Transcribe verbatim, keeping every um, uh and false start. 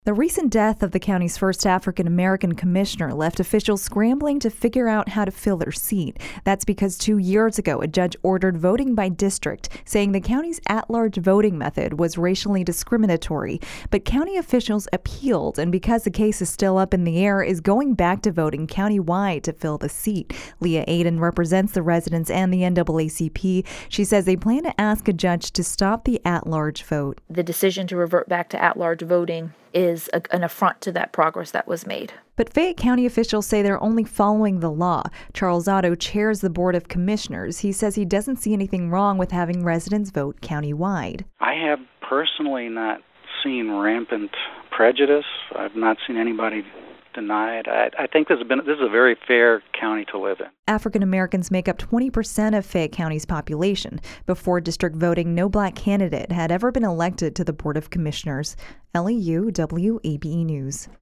The recent death of the county's first African-American commissioner left officials scrambling to figure out how to fill their seat. That's because two years ago, a judge ordered voting by district, saying the county's at-large voting method was racially discriminatory. But county officials appealed, and because the case is still up in the air, is going back to voting countywide to fill the seat. Leah Aiden represents the residents and the N double A C P. She says they plan to ask a judge to stop the at-large vote. The decision to revert back to at-large voting is a, an affront to that progress that was made. But Fayette County officials say they're only following the law. Charles Otto chairs the Board of Commissioners. He says he doesn't see anything wrong with having residents vote countywide. I have personally not seen rampant prejudice. I've not seen anybody deny it. I, I think this has been this is a very fair county to live in. African Americans make up twenty percent of Fayette County's population. Before district voting, no black candidate had ever been elected to the Board of Commissioners. L E U W A B E News.